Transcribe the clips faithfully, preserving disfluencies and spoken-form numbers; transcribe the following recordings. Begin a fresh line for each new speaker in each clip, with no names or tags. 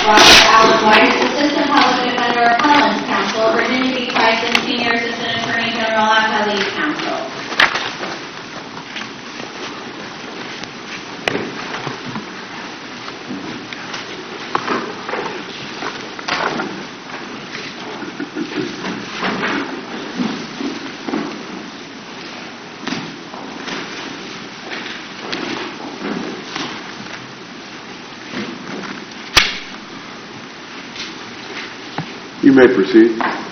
Robert Allen White, Assistant Public Defender, Appellants Counsel, Virginia B. Tyson, Senior Assistant Attorney General, Appellees Counsel.
You may proceed.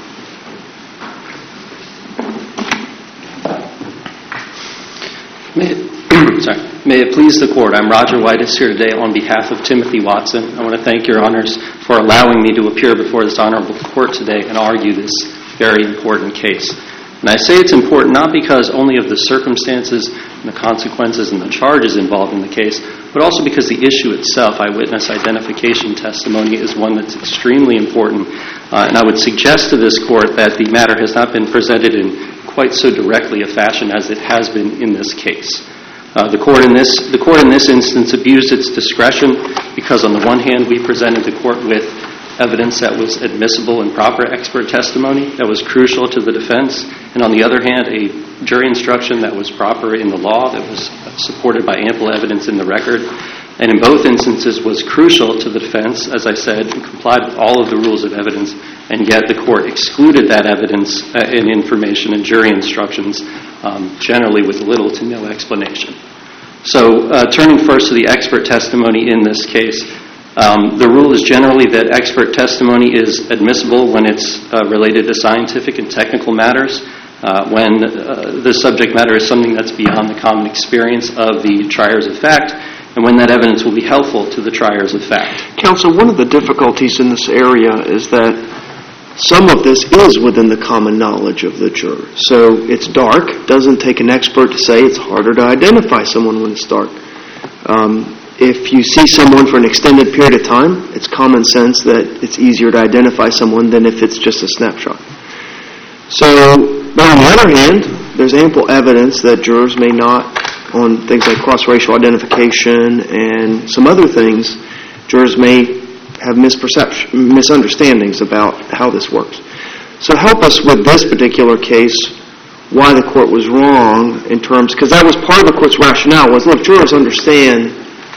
May it, sorry. May it please the Court, I'm Roger Whitus here today on behalf of Timothy Watson. I want to thank Your Honors for allowing me to appear before this honorable Court today and argue this very important case. And I say it's important not because only of the circumstances and the consequences and the charges involved in the case, but also because the issue itself, eyewitness identification testimony, is one that's extremely important. Uh, and I would suggest to this Court that the matter has not been presented in quite so directly a fashion as it has been in this case. Uh, the court in this the court in this instance abused its discretion because on the one hand we presented the court with evidence that was admissible and proper expert testimony that was crucial to the defense, and on the other hand a jury instruction that was proper in the law, that was supported by ample evidence in the record, and in both instances was crucial to the defense, as I said, and complied with all of the rules of evidence, and yet the court excluded that evidence uh, and information and jury instructions um, generally with little to no explanation. So uh, turning first to the expert testimony in this case, um, the rule is generally that expert testimony is admissible when it's uh, related to scientific and technical matters, uh, when uh, the subject matter is something that's beyond the common experience of the triers of fact, and when that evidence will be helpful to the triers of fact.
Counsel, one of the difficulties in this area is that some of this is within the common knowledge of the juror. So it's dark. It doesn't take an expert to say it's harder to identify someone when it's dark. Um, if you see someone for an extended period of time, it's common sense that it's easier to identify someone than if it's just a snapshot. So, but on the other hand, there's ample evidence that jurors may not, on things like cross-racial identification and some other things, jurors may have misperception, misunderstandings about how this works. So help us with this particular case, why the court was wrong in terms, because that was part of the court's rationale, was, look, jurors understand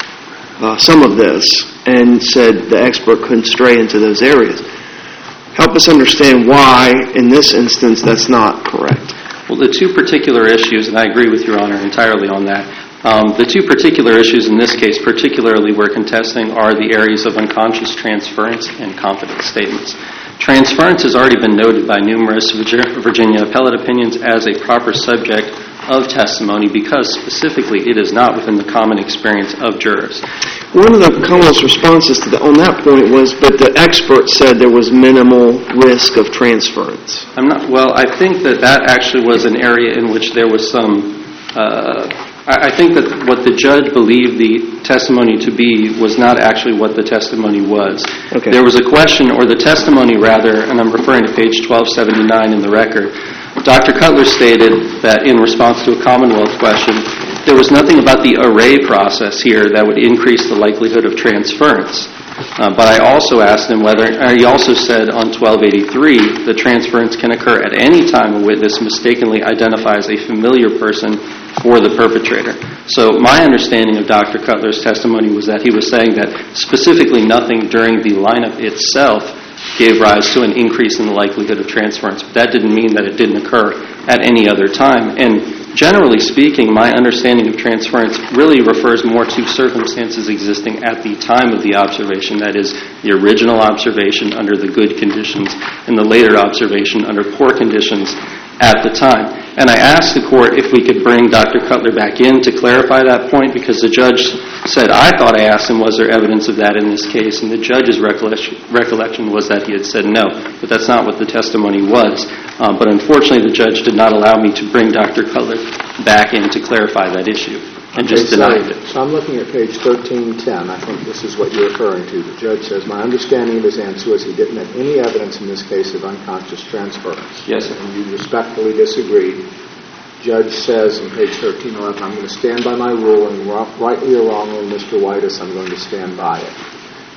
uh, some of this, and said the expert couldn't stray into those areas. Help us understand why, in this instance, that's not correct.
Well, the two particular issues, and I agree with Your Honor entirely on that, um, the two particular issues in this case, particularly we're contesting, are the areas of unconscious transference and confident statements. Transference has already been noted by numerous Virginia appellate opinions as a proper subject of testimony because specifically it is not within the common experience of jurors.
One of the Commonwealth's responses to the, on that point was that the expert said there was minimal risk of transference.
I'm not. Well, I think that that actually was an area in which there was some. Uh, I, I think that what the judge believed the testimony to be was not actually what the testimony was.
Okay.
There was a question, or the testimony rather, and I'm referring to page twelve seventy-nine in the record. Doctor Cutler stated that in response to a Commonwealth question, there was nothing about the array process here that would increase the likelihood of transference. Uh, but I also asked him whether, or he also said on twelve eighty-three that transference can occur at any time a witness mistakenly identifies a familiar person for the perpetrator. So my understanding of Doctor Cutler's testimony was that he was saying that specifically nothing during the lineup itself gave rise to an increase in the likelihood of transference. But that didn't mean that it didn't occur at any other time. And generally speaking, my understanding of transference really refers more to circumstances existing at the time of the observation, that is, the original observation under the good conditions and the later observation under poor conditions at the time. And I asked the court if we could bring Doctor Cutler back in to clarify that point, because the judge said, I thought I asked him, was there evidence of that in this case? And the judge's recollection, recollection was that he had said no, but that's not what the testimony was. Um, but unfortunately, the judge did not allow me to bring Doctor Cutler back in to clarify that issue, and
okay,
just denied
so,
it.
So I'm looking at page thirteen ten. I think this is what you're referring to. The judge says, my understanding of his answer is he didn't have any evidence in this case of unconscious transference.
Yes, sir.
And you respectfully disagree. Judge says in page thirteen eleven, I'm going to stand by my rule, and rightly or wrongly, Mister Whitus, I'm going to stand by it.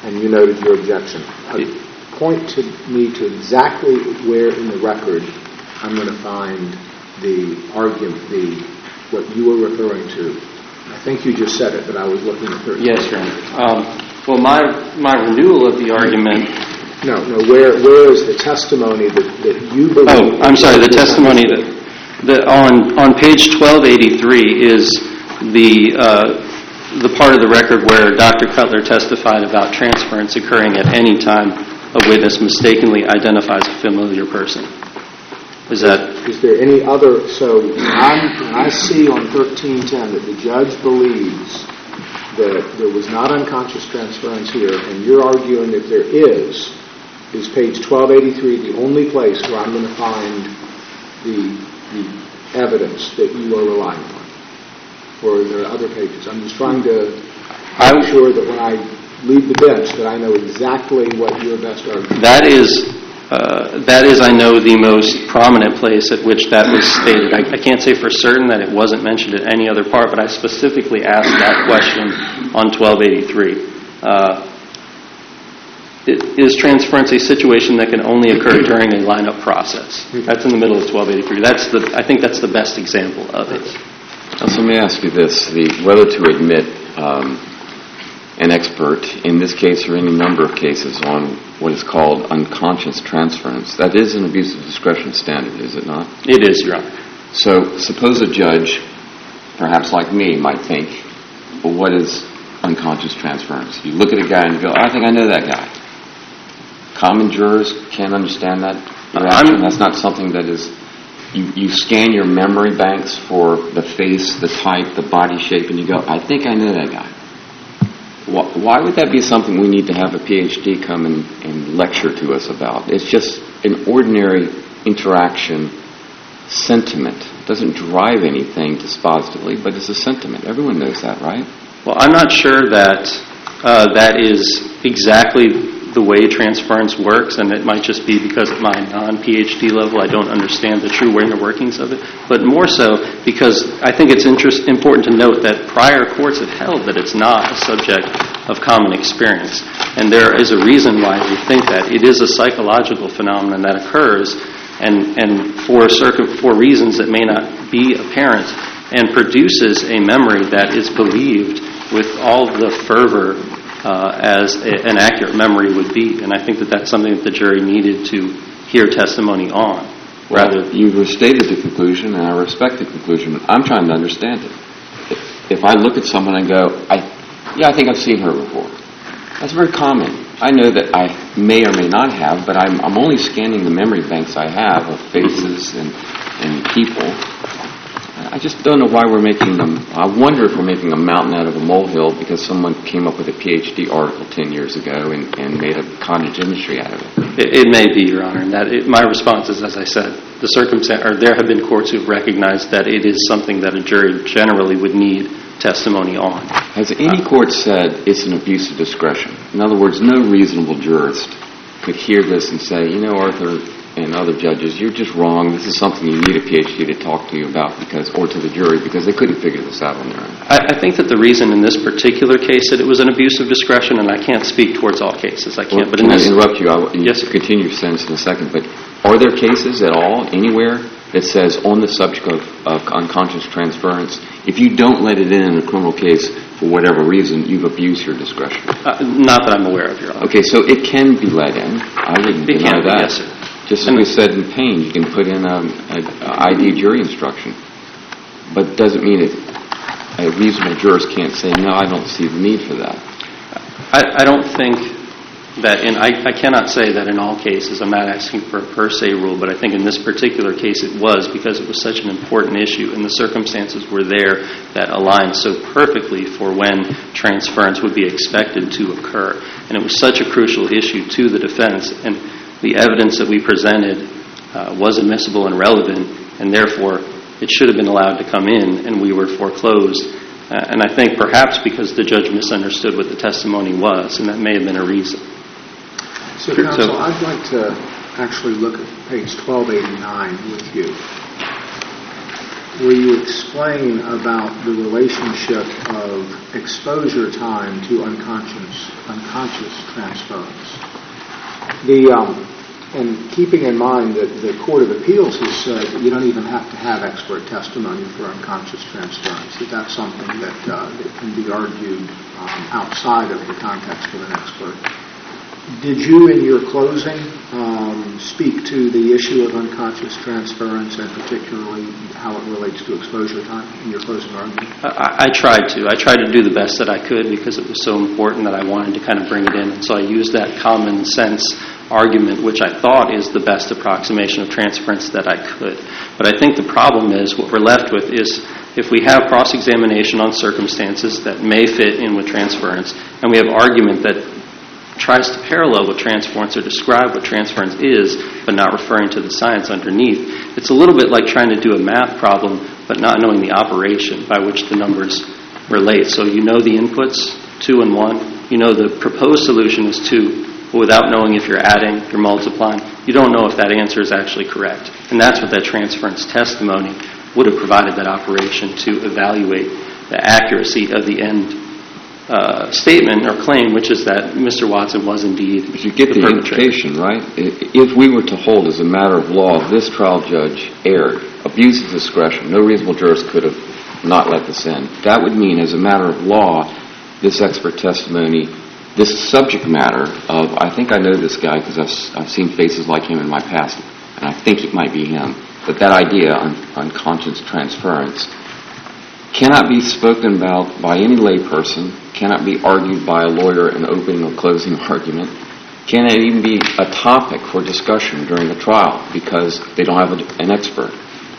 and you noted your objection. Uh, point to me to exactly where in the record I'm going to find the argument, the what you were referring to. I think you just said it, but I was looking at thirteen.
Yes, Your Honor. Um, well, my my renewal of the argument.
No, no. Where where is the testimony that, that you believe?
Oh, I'm sorry. The testimony that, that on on page twelve eighty-three is the uh, the part of the record where Doctor Cutler testified about transference occurring at any time a witness mistakenly identifies a familiar person. Is that?
Is there any other? So I'm, I see on thirteen ten that the judge believes that there was not unconscious transference here, and you're arguing that there is. Is page twelve eighty-three the only place where I'm going to find the, the evidence that you are relying on? Or are there other pages? I'm just trying to make sure that when I leave the bench that I know exactly what your best argument is.
That is, uh, that is, I know, the most prominent place at which that was stated. I, I can't say for certain that it wasn't mentioned at any other part, but I specifically asked that question on twelve eighty-three. Uh, Is transference a situation that can only occur during a lineup process? That's in the middle of twelve eighty-three. That's the. I think that's the best example of it.
So let me ask you this: the whether to admit um, an expert in this case or any number of cases on what is called unconscious transference. That is an abuse of discretion standard, is it not?
It is, Your Honor.
So suppose a judge, perhaps like me, might think, well, what is unconscious transference? You look at a guy and you go, I think I know that guy. Common jurors can't understand that reaction. That's not something that is... You, you scan your memory banks for the face, the type, the body shape, and you go, I think I know that guy. Why, why would that be something we need to have a P H D come and, and lecture to us about? It's just an ordinary interaction sentiment. It doesn't drive anything dispositively, but it's a sentiment. Everyone knows that, right?
Well, I'm not sure that uh, that is exactly the way transference works, and it might just be because at my non-P H D level I don't understand the true inner workings of it, but more so because I think it's interest, important to note that prior courts have held that it's not a subject of common experience, and there is a reason why we think that. It is a psychological phenomenon that occurs, and, and for, circuit, for reasons that may not be apparent, and produces a memory that is believed with all the fervor Uh, as a, an accurate memory would be. And I think that that's something that the jury needed to hear testimony on. Rather,
well, you've stated the conclusion, and I respect the conclusion, but I'm trying to understand it. If, if I look at someone and go, I, yeah, I think I've seen her before. That's very common. I know that I may or may not have, but I'm, I'm only scanning the memory banks I have of faces and, and people. I just don't know why we're making them. I wonder if we're making a mountain out of a molehill because someone came up with a P H D article ten years ago and, and made a cottage industry out of it.
It, it may be, Your Honor. And that it, my response is, as I said, the circumstance, or there have been courts who've recognized that it is something that a jury generally would need testimony on.
Has any uh, court said it's an abuse of discretion? In other words, no reasonable jurist could hear this and say, you know, Arthur and other judges, you're just wrong. This is something you need a P H D to talk to you about, because, or to the jury, because they couldn't figure this out on their own.
I, I think that the reason in this particular case that it was an abuse of discretion, and I can't speak towards all cases, I can't.
Well,
but
can
in
I
this,
interrupt you? I'll
yes,
continue your sentence in a second. But are there cases at all, anywhere, that says on the subject of, of unconscious transference, if you don't let it in in a criminal case for whatever reason, you've abused your discretion?
Uh, not that I'm aware of, Your Honor.
Okay, so it can be let in. I wouldn't
it
deny
can,
that.
Yes, sir.
Just as we said in Payne, you can put in a, a, a I D jury instruction, but it doesn't mean it. A reasonable jurist can't say, no, I don't see the need for that.
I, I don't think that, in, I, I cannot say that in all cases. I'm not asking for a per se rule, but I think in this particular case it was, because it was such an important issue and the circumstances were there that aligned so perfectly for when transference would be expected to occur. And it was such a crucial issue to the defense, and the evidence that we presented uh, was admissible and relevant, and therefore it should have been allowed to come in, and we were foreclosed. Uh, and I think perhaps because the judge misunderstood what the testimony was, and that may have been a reason.
So, counsel, so, I'd like to actually look at page twelve eighty-nine with you. where you explain about the relationship of exposure time to unconscious unconscious transference. The um, and keeping in mind that the Court of Appeals has said that you don't even have to have expert testimony for unconscious transference, that that's something that, uh, that can be argued um, outside of the context of an expert. Did you, in your closing, um, speak to the issue of unconscious transference and particularly how it relates to exposure time in your closing argument?
I, I tried to. I tried to do the best that I could because it was so important that I wanted to kind of bring it in. And so I used that common sense argument, which I thought is the best approximation of transference that I could. But I think the problem is what we're left with is if we have cross-examination on circumstances that may fit in with transference, and we have argument that tries to parallel what transference or describe what transference is, but not referring to the science underneath, it's a little bit like trying to do a math problem, but not knowing the operation by which the numbers relate. So you know the inputs, two and one. You know the proposed solution is two, but without knowing if you're adding, you're multiplying, you don't know if that answer is actually correct. And that's what that transference testimony would have provided that operation to evaluate the accuracy of the end uh, statement or claim, which is that Mister Watson was indeed
But you get
the,
the
perpetrator.
implication, right? If we were to hold as a matter of law, this trial judge erred, abused his discretion, no reasonable jurist could have not let this in. That would mean, as a matter of law, this expert testimony, this subject matter of, I think I know this guy because I've, I've seen faces like him in my past, and I think it might be him, but that idea on unconscious transference cannot be spoken about by any layperson, cannot be argued by a lawyer in opening or closing argument, cannot even be a topic for discussion during the trial because they don't have a, an expert.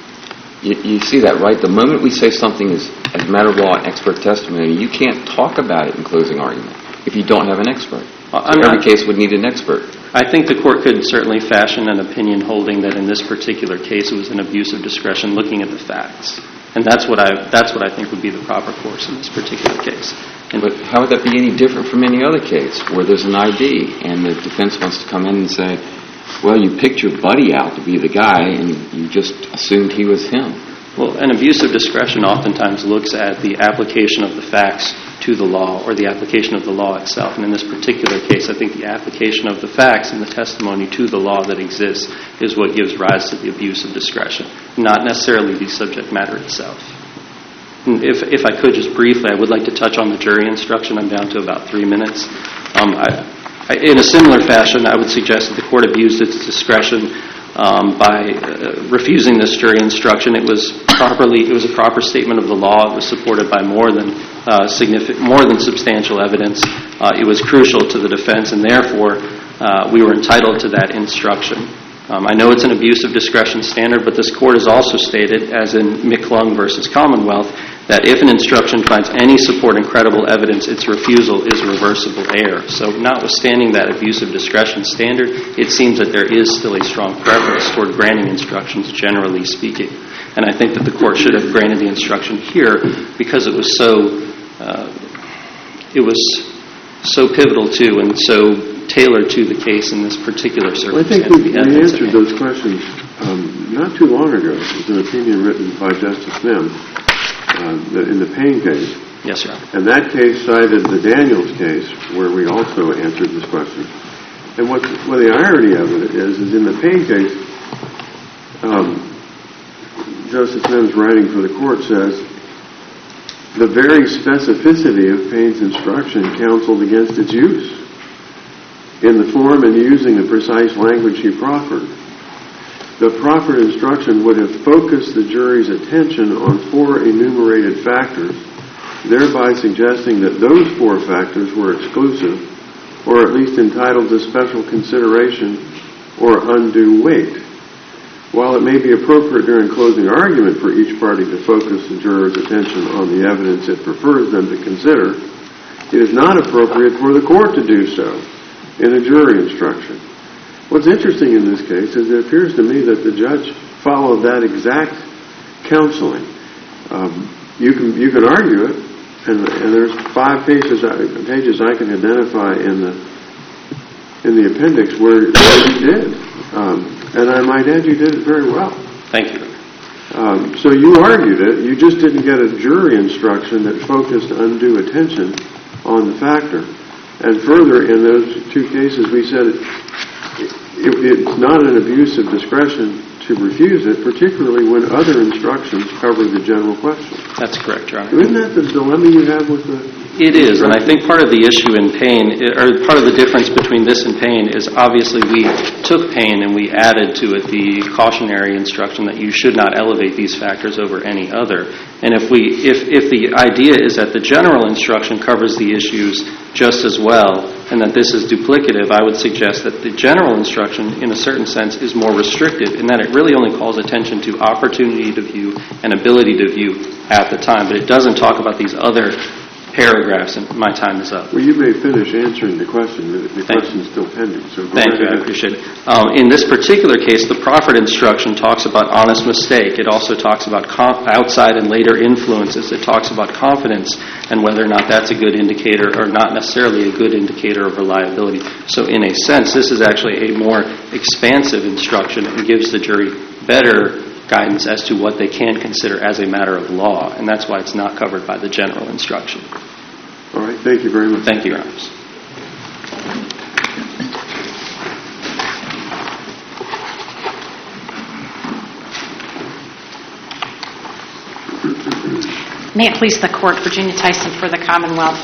You, you see that, right? The moment we say something is, as a matter of law, expert testimony, you can't talk about it in closing argument if you don't have an expert.
Well,
So every case would need an expert.
I think the court could certainly fashion an opinion holding that in this particular case it was an abuse of discretion looking at the facts. And that's what I that's what I think would be the proper course in this particular case. And
But how would that be any different from any other case where there's an I D and the defense wants to come in and say, well, you picked your buddy out to be the guy and you just assumed he was him?
Well, an abuse of discretion oftentimes looks at the application of the facts to the law or the application of the law itself. And in this particular case, I think the application of the facts and the testimony to the law that exists is what gives rise to the abuse of discretion, not necessarily the subject matter itself. And if, if I could just briefly, I would like to touch on the jury instruction. I'm down to about three minutes. Um, I, I, in a similar fashion, I would suggest that the court abused its discretion Um, by uh, refusing this jury instruction. It was properly, it was a proper statement of the law. It was supported by more than uh, significant, more than substantial evidence. Uh, it was crucial to the defense, and therefore uh, we were entitled to that instruction. Um, I know it's an abuse of discretion standard, but this court has also stated, as in McClung versus Commonwealth, that if an instruction finds any support and credible evidence, its refusal is reversible error. So notwithstanding that abuse of discretion standard, it seems that there is still a strong preference toward granting instructions, generally speaking. And I think that the court should have granted the instruction here because it was so, uh, it was so pivotal to and so tailored to the case in this particular
Well, I
circumstance.
think we,
The
we
evidence
answered
at hand.
those questions um, not too long ago. It was an opinion written by Justice Mims uh, the, in the Payne case.
Yes, Your Honor.
And that case cited the Daniels case, where we also answered this question. And what, what the irony of it is, is in the Payne case, um, Justice Mims, writing for the court, says, the very specificity of Payne's instruction counseled against its use in the form and using the precise language he proffered. The proffered instruction would have focused the jury's attention on four enumerated factors, thereby suggesting that those four factors were exclusive, or at least entitled to special consideration or undue weight. While it may be appropriate during closing argument for each party to focus the juror's attention on the evidence it prefers them to consider, it is not appropriate for the court to do so in a jury instruction. What's interesting in this case is it appears to me that the judge followed that exact counseling. Um, you can you can argue it, and, and there's five pages pages I can identify in the in the appendix where you did, um, and I might add you did it very well.
Thank you.
Um, so you argued it. You just didn't get a jury instruction that focused undue attention on the factor. And further, in those two cases, we said it, it, it's not an abuse of discretion to refuse it, particularly when other instructions cover the general question.
That's correct, Your Honor.
Isn't that the dilemma you have with the...
It is, and I think part of the issue in Payne, or part of the difference between this and Payne, is obviously we took Payne and we added to it the cautionary instruction that you should not elevate these factors over any other. And if we, if, if the idea is that the general instruction covers the issues just as well, and that this is duplicative, I would suggest that the general instruction, in a certain sense, is more restrictive in that it really only calls attention to opportunity to view and ability to view at the time, but it doesn't talk about these other paragraphs, and my time is up.
Well, you may finish answering the question. The, the question is still pending, so go
Thank you, I appreciate it. Um, in this particular case, the proffered instruction talks about honest mistake. It also talks about com- outside and later influences. It talks about confidence and whether or not that's a good indicator or not necessarily a good indicator of reliability. So in a sense, this is actually a more expansive instruction and gives the jury better guidance as to what they can consider as a matter of law, and that's why it's not covered by the general instruction.
All right, thank you very much.
Thank you, Your Honors.
May it please the Court, Virginia Tyson for the Commonwealth.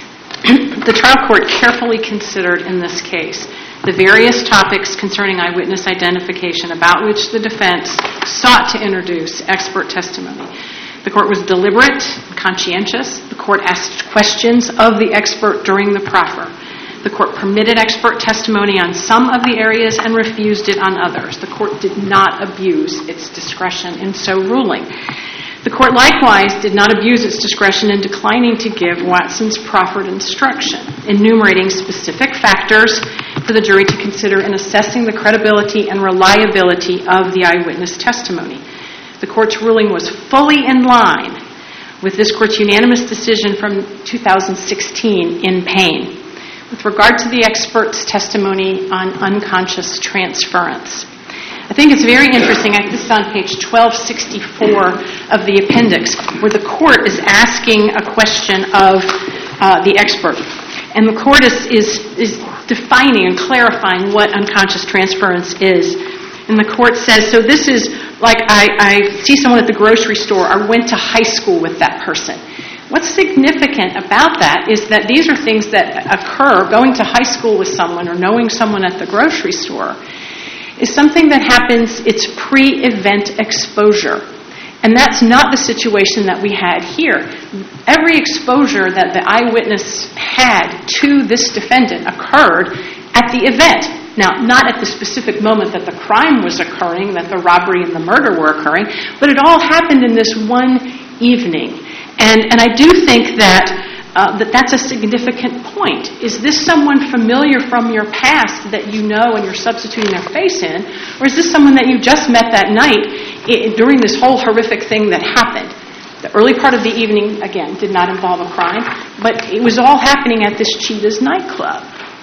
The trial court carefully considered in this case the various topics concerning eyewitness identification about which the defense sought to introduce expert testimony. The court was deliberate, conscientious. The court asked questions of the expert during the proffer. The court permitted expert testimony on some of the areas and refused it on others. The court did not abuse its discretion in so ruling. The court likewise did not abuse its discretion in declining to give Watson's proffered instruction, enumerating specific factors for the jury to consider in assessing the credibility and reliability of the eyewitness testimony. The court's ruling was fully in line with this court's unanimous decision from two thousand sixteen in Payne with regard to the expert's testimony on unconscious transference. I think it's very interesting. I, this is on page twelve sixty-four of the appendix, where the court is asking a question of uh, the expert. And the court is, is, is defining and clarifying what unconscious transference is. And the court says, so this is like I, I see someone at the grocery store or went to high school with that person. What's significant about that is that these are things that occur, going to high school with someone or knowing someone at the grocery store, is something that happens, it's pre-event exposure. And that's not the situation that we had here. Every exposure that the eyewitness had to this defendant occurred at the event. Now, not at the specific moment that the crime was occurring, that the robbery and the murder were occurring, but it all happened in this one evening. And, and I do think that Uh, that that's a significant point. Is this someone familiar from your past that you know and you're substituting their face in? Or is this someone that you just met that night I- during this whole horrific thing that happened? The early part of the evening, again, did not involve a crime, but it was all happening at this Cheetah's nightclub.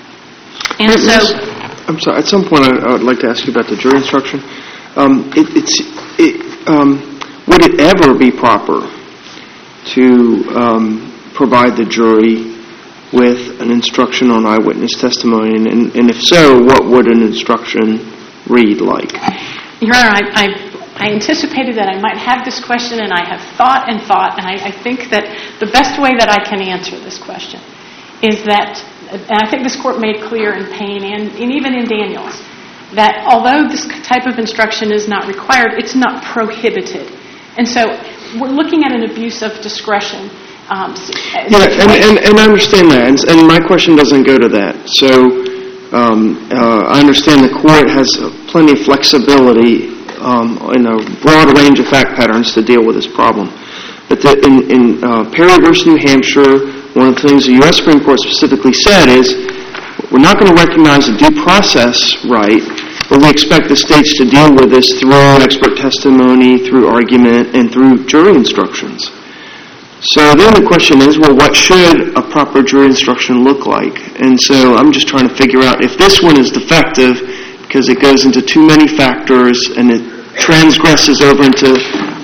And so...
I'm sorry, at some point I, I would like to ask you about the jury instruction. Um, it, it's, it, um, would it ever be proper to... Um, provide the jury with an instruction on eyewitness testimony, and, and if so, what would an instruction read like?
Your Honor, I, I, I anticipated that I might have this question, and I have thought and thought, and I, I think that the best way that I can answer this question is that, and I think this Court made clear in Payne and, and even in Daniels, that although this type of instruction is not required, it's not prohibited. And so we're looking at an abuse of discretion. Um,
yeah, and, and, and I understand that, and, and my question doesn't go to that. So um, uh, I understand the court has plenty of flexibility um, in a broad range of fact patterns to deal with this problem. But the, in, in uh, Perry versus New Hampshire, one of the things the U S Supreme Court specifically said is we're not going to recognize a due process right, but we expect the states to deal with this through expert testimony, through argument, and through jury instructions. So then the question is, well, what should a proper jury instruction look like? And so I'm just trying to figure out if this one is defective because it goes into too many factors and it transgresses over into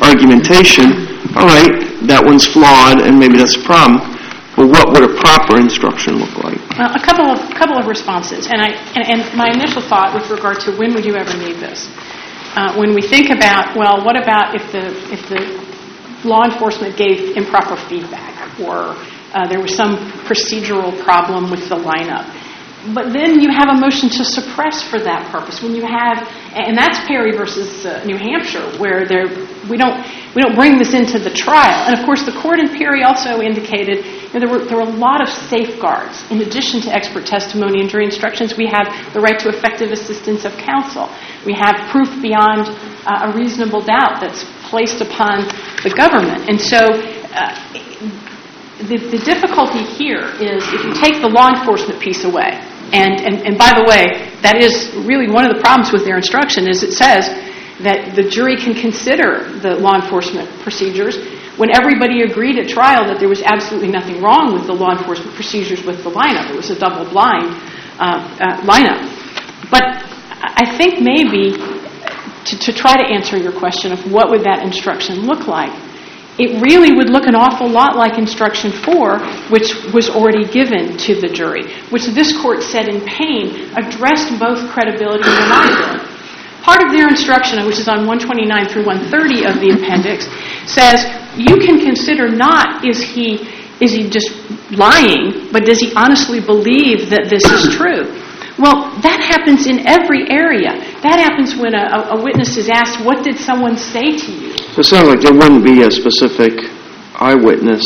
argumentation, all right, that one's flawed and maybe that's a problem, but what would a proper instruction look like?
Well, a couple of couple of responses, and I and, and my initial thought with regard to when would you ever need this? Uh, when we think about, well, what about if the if the law enforcement gave improper feedback or uh, there was some procedural problem with the lineup? But then you have a motion to suppress for that purpose. When you have, and that's Perry versus uh, New Hampshire, where there we don't we don't bring this into the trial. And of course, the court in Perry also indicated you know, there were there were a lot of safeguards in addition to expert testimony and jury instructions. We have the right to effective assistance of counsel. We have proof beyond uh, a reasonable doubt that's placed upon the government. And so. Uh, The, the difficulty here is if you take the law enforcement piece away, and, and, and by the way, that is really one of the problems with their instruction is it says that the jury can consider the law enforcement procedures when everybody agreed at trial that there was absolutely nothing wrong with the law enforcement procedures with the lineup. It was a double-blind uh, uh, lineup. But I think maybe to, to try to answer your question of what would that instruction look like, it really would look an awful lot like Instruction four, which was already given to the jury, which this court said in Payne addressed both credibility and reliability. Part of their instruction, which is on one twenty-nine through one thirty of the appendix, says you can consider not is he is he just lying, but does he honestly believe that this is true? Well, that happens in every area. That happens when a, a witness is asked, what did someone say to you?
So it sounds like there wouldn't be a specific eyewitness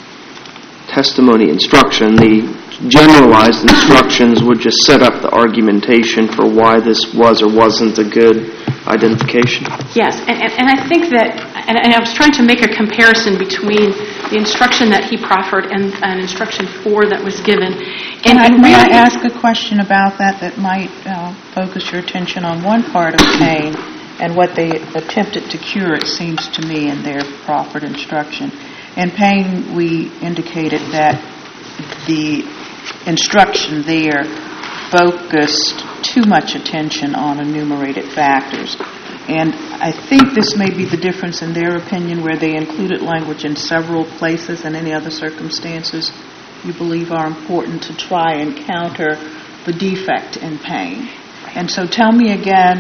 testimony instruction. The generalized instructions would just set up the argumentation for why this was or wasn't a good identification.
Yes, and, and, and I think that, and, and I was trying to make a comparison between the instruction that he proffered and, and Instruction four that was given. And,
I,
and
may
really,
I ask a question about that that might uh, focus your attention on one part of Payne and what they attempted to cure, it seems to me, in their proffered instruction. In Payne, we indicated that the instruction there focused too much attention on enumerated factors. And I think this may be the difference in their opinion where they included language in several places and any other circumstances you believe are important to try and counter the defect in Payne. And so tell me again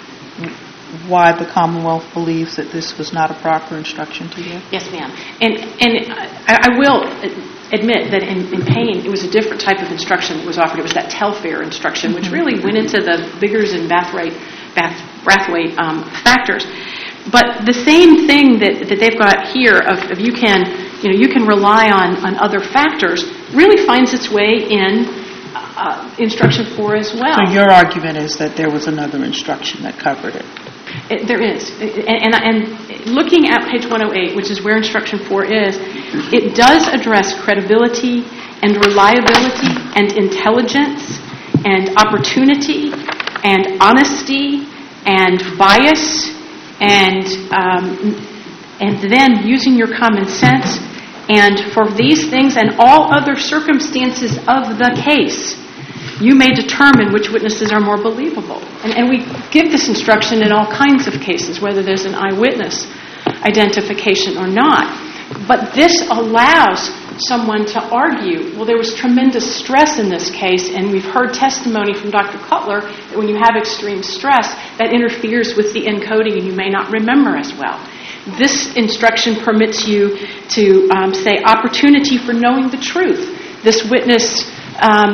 why the Commonwealth believes that this was not a proper instruction to you.
Yes, ma'am. And and I, I will admit that in, in Payne, it was a different type of instruction that was offered. It was that Telfair instruction, which really went into the Biggers and Brathwaite, Bath, Brathwaite um, factors. But the same thing that, that they've got here of, of you can you know you can rely on, on other factors really finds its way in uh, Instruction four as well.
So your argument is that there was another instruction that covered it.
It, there is. And, and, and looking at page one oh eight, which is where Instruction four is, it does address credibility and reliability and intelligence and opportunity and honesty and bias and um, and then using your common sense. And for these things and all other circumstances of the case, you may determine which witnesses are more believable. And, and we give this instruction in all kinds of cases, whether there's an eyewitness identification or not. But this allows someone to argue, well, there was tremendous stress in this case, and we've heard testimony from Doctor Cutler that when you have extreme stress, that interferes with the encoding and you may not remember as well. This instruction permits you to um, say opportunity for knowing the truth. This witness um,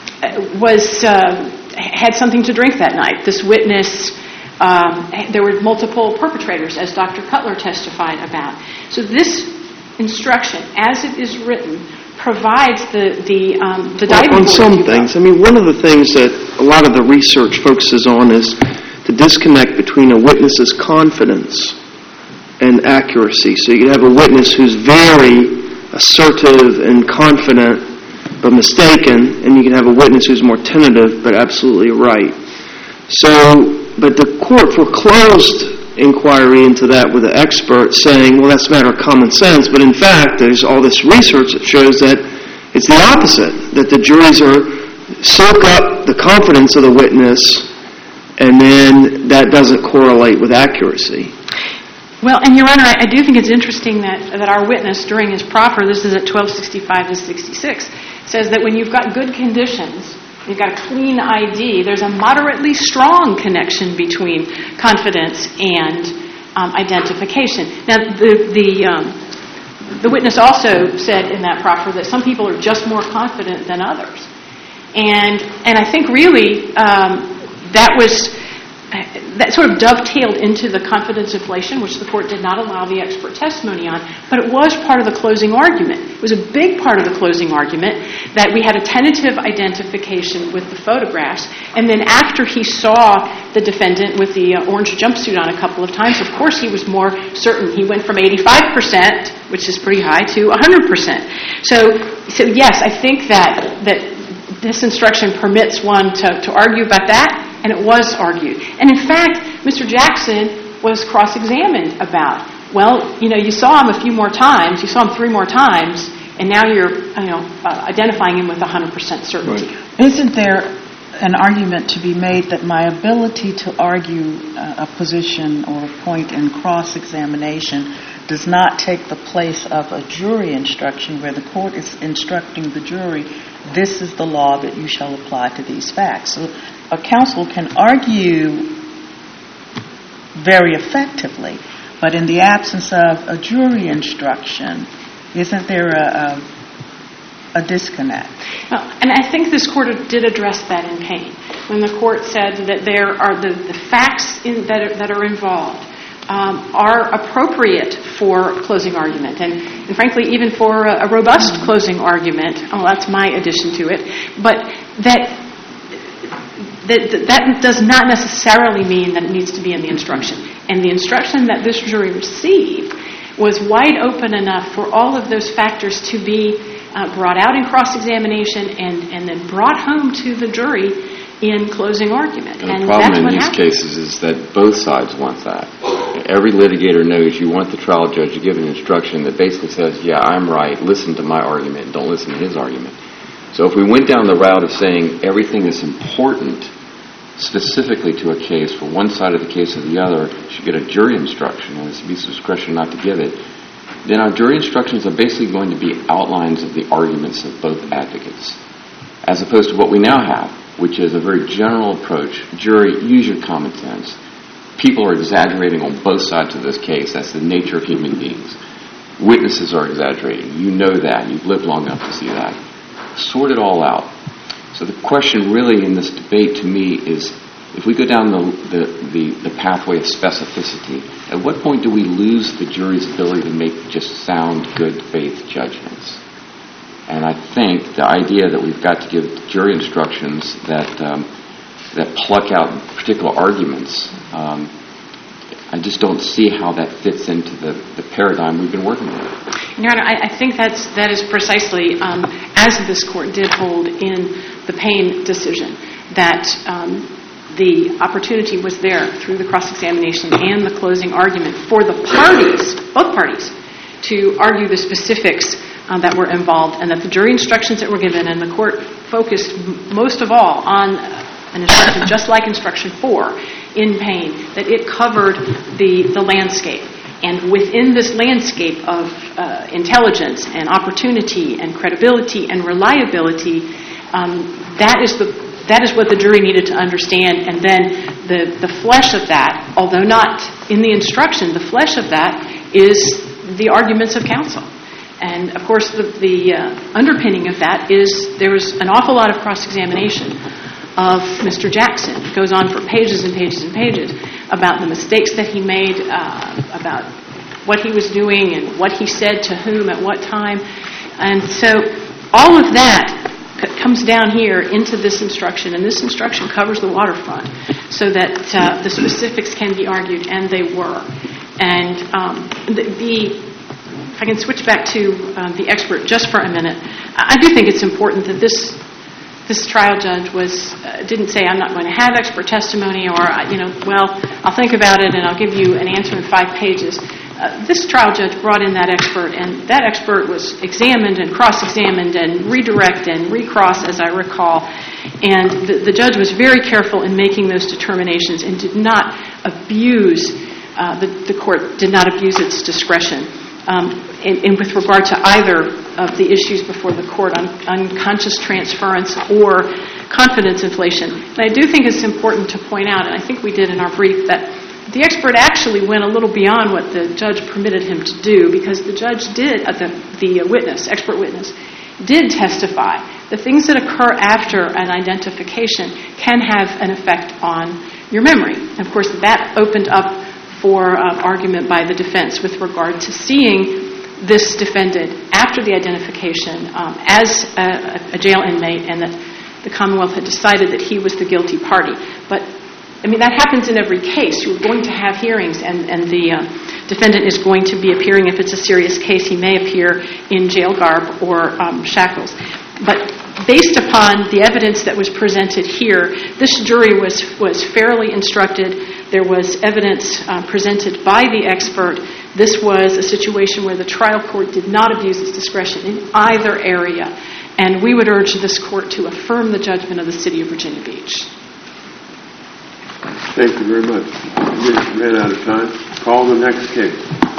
was uh, had something to drink that night. This witness, um, there were multiple perpetrators, as Doctor Cutler testified about. So this instruction, as it is written, provides the the um, the
well,
diving
on
board.
some things. I mean, one of the things that a lot of the research focuses on is the disconnect between a witness's confidence and accuracy. So you can have a witness who's very assertive and confident but mistaken, and you can have a witness who's more tentative but absolutely right. So, but the court foreclosed inquiry into that with the expert saying, well, that's a matter of common sense, but in fact, there's all this research that shows that it's the opposite, that the juries are soak up the confidence of the witness, and then that doesn't correlate with accuracy.
Well, and Your Honor, I, I do think it's interesting that, that our witness during his proffer, this is at twelve sixty-five to sixty-six, says that when you've got good conditions, you've got a clean I D, there's a moderately strong connection between confidence and um, identification. Now, the the, um, the witness also said in that proffer that some people are just more confident than others. And, and I think really um, that was... that sort of dovetailed into the confidence inflation, which the court did not allow the expert testimony on, but it was part of the closing argument. It was a big part of the closing argument that we had a tentative identification with the photographs, and then after he saw the defendant with the uh, orange jumpsuit on a couple of times, of course he was more certain. He went from eighty-five percent, which is pretty high, to one hundred percent. So, so yes, I think that, that this instruction permits one to, to argue about that, and it was argued. And in fact, Mister Jackson was cross-examined about, well, you know, you saw him a few more times, you saw him three more times, and now you're, you know, uh, identifying him with one hundred percent certainty.
Right. Isn't there an argument to be made that my ability to argue uh, a position or a point in cross-examination does not take the place of a jury instruction where the court is instructing the jury, this is the law that you shall apply to these facts? So a counsel can argue very effectively, but in the absence of a jury instruction, isn't there a, a, a disconnect?
Well, and I think this court did address that in Payne, when the court said that there are the, the facts in, that, are, that are involved um, are appropriate for closing argument, and, and frankly, even for a, a robust mm-hmm. closing argument. Oh, that's my addition to it. But that That, that does not necessarily mean that it needs to be in the instruction. And the instruction that this jury received was wide open enough for all of those factors to be uh, brought out in cross-examination and, and then brought home to the jury in closing argument.
And,
and
the problem
that's
in
what
these
happened.
cases is that both sides want that. Every litigator knows you want the trial judge to give an instruction that basically says, yeah, I'm right, listen to my argument, don't listen to his argument. So if we went down the route of saying everything is important specifically to a case for one side of the case or the other should get a jury instruction and it's abuse of discretion not to give it, then our jury instructions are basically going to be outlines of the arguments of both advocates, as opposed to what we now have, which is a very general approach. Jury, use your common sense. People are exaggerating on both sides of this case. That's the nature of human beings. Witnesses are exaggerating. You know that. You've lived long enough to see that. Sort it all out. So the question really in this debate to me is, if we go down the, the, the, the pathway of specificity, at what point do we lose the jury's ability to make just sound, good faith judgments? And I think the idea that we've got to give jury instructions that um, that pluck out particular arguments, um, I just don't see how that fits into the, the paradigm we've been working with.
Your Honor, I, I think that's, that is precisely um, as this court did hold in the Payne decision, that um, the opportunity was there through the cross-examination and the closing argument for the parties, both parties, to argue the specifics uh, that were involved, and that the jury instructions that were given, and the court focused m- most of all on an instruction just like Instruction four in Payne, that it covered the, the landscape. And within this landscape of uh, intelligence and opportunity and credibility and reliability, um, that is the that is what the jury needed to understand. And then the, the flesh of that, although not in the instruction, the flesh of that is the arguments of counsel. And of course, the, the uh, underpinning of that is there was an awful lot of cross-examination of Mister Jackson. It goes on for pages and pages and pages about the mistakes that he made, uh, about what he was doing and what he said to whom at what time. And so all of that c- comes down here into this instruction, and this instruction covers the waterfront so that uh, the specifics can be argued, and they were. And um, the, the if I can switch back to um, the expert just for a minute, I, I do think it's important that this This trial judge was uh, didn't say, I'm not going to have expert testimony, or, uh, you know, well, I'll think about it and I'll give you an answer in five pages. Uh, this trial judge brought in that expert, and that expert was examined and cross-examined and redirect and recross, as I recall. And the, the judge was very careful in making those determinations and did not abuse uh, the, the court did not abuse its discretion. Um, and, and with regard to either of the issues before the court on unconscious transference or confidence inflation. And I do think it's important to point out, and I think we did in our brief, that the expert actually went a little beyond what the judge permitted him to do, because the judge did, uh, the, the witness, expert witness, did testify. The things that occur after an identification can have an effect on your memory. And of course, that opened up for uh, argument by the defense with regard to seeing this defendant after the identification um, as a, a jail inmate, and that the Commonwealth had decided that he was the guilty party. But, I mean, that happens in every case. You're going to have hearings, and, and the uh, defendant is going to be appearing. If it's a serious case, he may appear in jail garb or um, shackles. But based upon the evidence that was presented here, this jury was, was fairly instructed. There was evidence uh, presented by the expert. This was a situation where the trial court did not abuse its discretion in either area. And we would urge this court to affirm the judgment of the City of Virginia Beach.
Thank you very much. We ran out of time. Call the next case.